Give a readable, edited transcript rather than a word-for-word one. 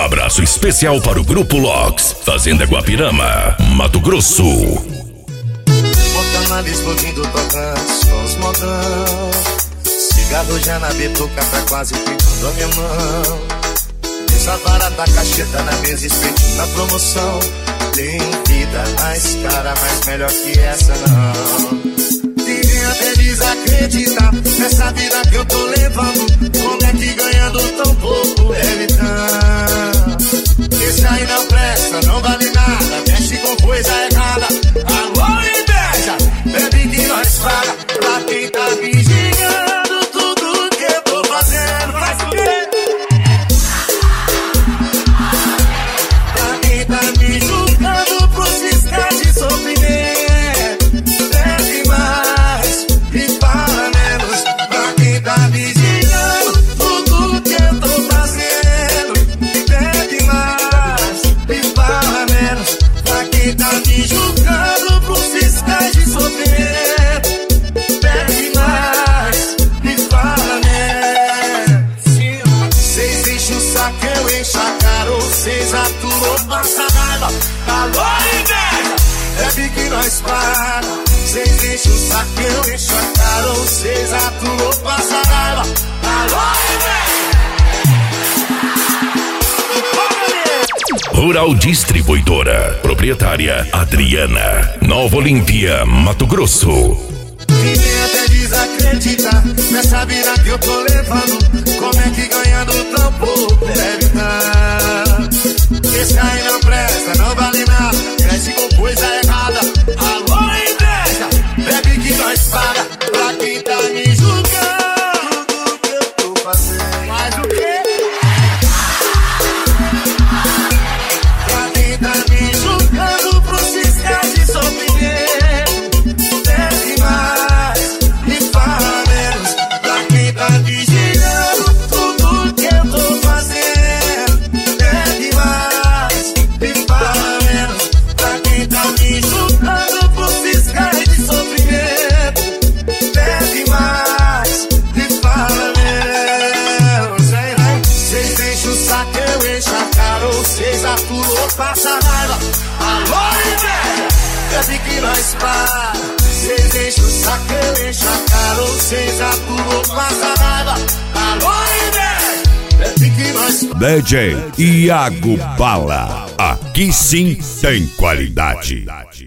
abraço especial para o Grupo LOX, Fazenda Guapirama, Mato Grosso. Porta-malas explodindo, tocando sons modão. Cigarro já na bituca, tá quase picando a minha mão. Essa barata cacheta na mesa, espetinho na promoção. Tem vida mais cara, mas melhor que essa não. Ninguém até desacredita nessa vida que eu tô levando. Como é que ganhando tão pouco deve tanto? Esse aí não presta, não vale nada, mexe com coisa errada. Alô, inveja, bebe que nós paga. Pra quem tá vigiando tudo que eu tô fazendo, faz o quê? Pra quem tá me julgando por ciscar de sofrimento, bebe mais e fala menos. Pra quem tá vigiando tudo que eu tô fazendo, bebe mais e fala menos. Pra quem tá me julgando por ciscar de sofrimento, bebe mais e fala menos. Cês enchem o saco, eu encho a cara, ou cês aturam, passa raiva. Alô, inveja, bebe que nós para. Cês enchem o saco, eu encho a cara, ou cês aturam, passa raiva. Alô, inveja. Rural Distribuidora, proprietária Adriana, Nova Olímpia, Mato Grosso. Ninguém até desacredita nessa vida que eu tô levando. Como é que ganhando tão pouco deve tanto? Esse aí não presta, não vale nada, cresce com coisa errada. Alô, inveja, bebe que nós paga. Pra quem tá me julgando do que eu tô fazendo, mas o quê? Pra quem tá me julgando por ciscar de sofrimento, bebe mais e fala menos. Pra quem tá vigiando tudo que eu tô fazendo, bebe mais e fala menos. Pra quem tá me julgando por ciscar de sofrimento, bebe mais e fala menos. Cês enchem o saco, eu encho a cara, ou cês aturam, passa raiva. Alô, inveja, bebe que nós para. Cês enchem o saco, eu encho a cara, ou cês aturam, passa raiva. Alô, inveja, bebe que nós para. DJ Iago Bala, aqui sim tem qualidade.